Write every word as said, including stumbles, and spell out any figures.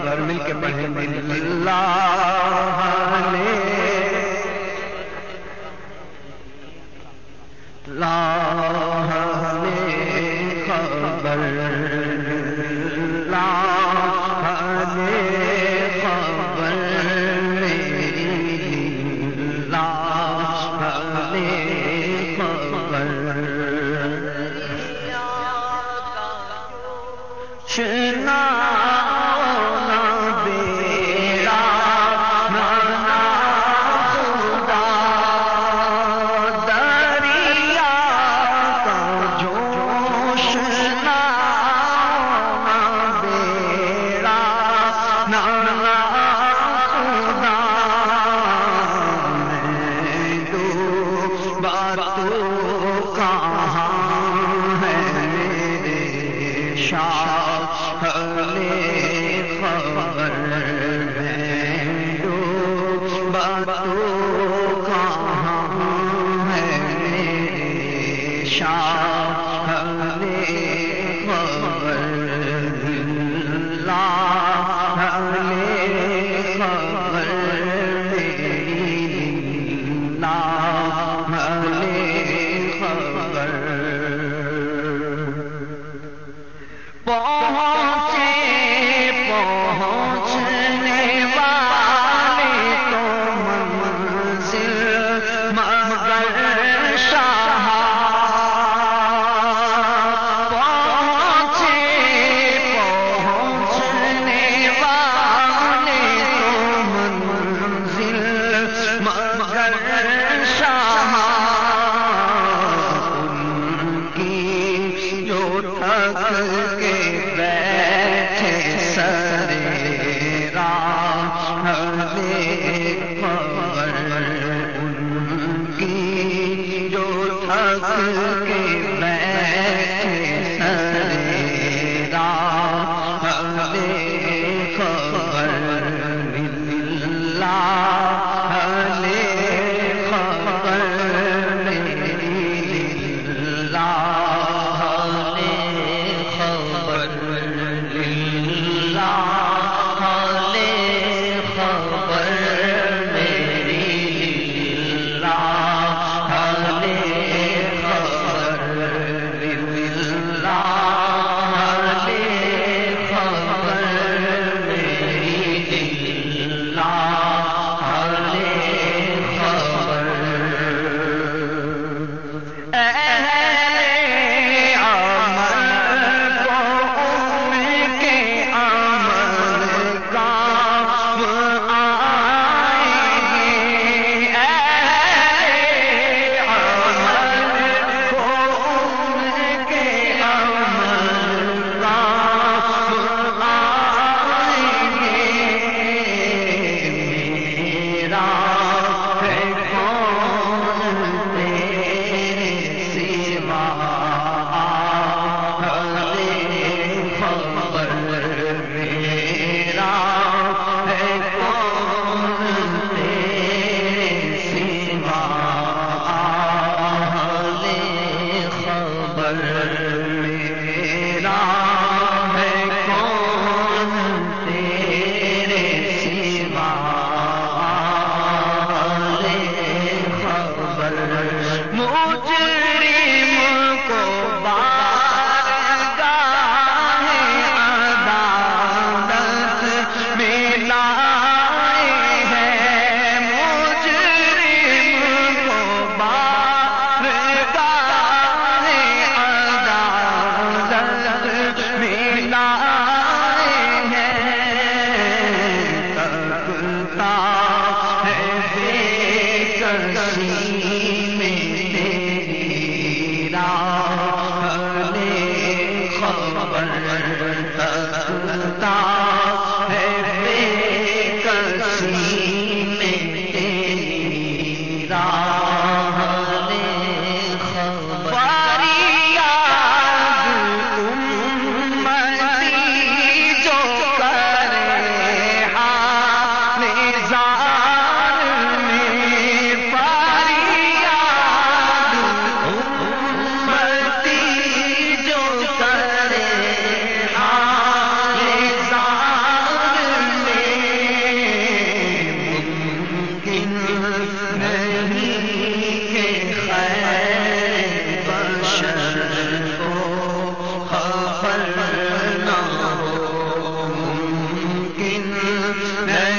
خبر مل کے پڑھیں اللہ نے اللہ نے خبر اللہ نے خبر شنا بیڑا نانا خدا دریا کا جوش نا بیڑا نانا خدا میں ڈوبا تو کہاں ہے میرے شاہ خبر میں ڈوبا تو کہاں ہے میرے شاہ نے خبر اللہ نے خبر اللہ نے خبر پہنچے پہنچنے والے تو منزل مگر شاہ پہنچے پہنچنے والے تو منزل مگر شاہ ان کی جو تھک کے بیٹھے سرے راہ نے خبر ان کی جو تھک کے بیٹھے سرے راہ نے خبر اللہ نے خبر خبر ہے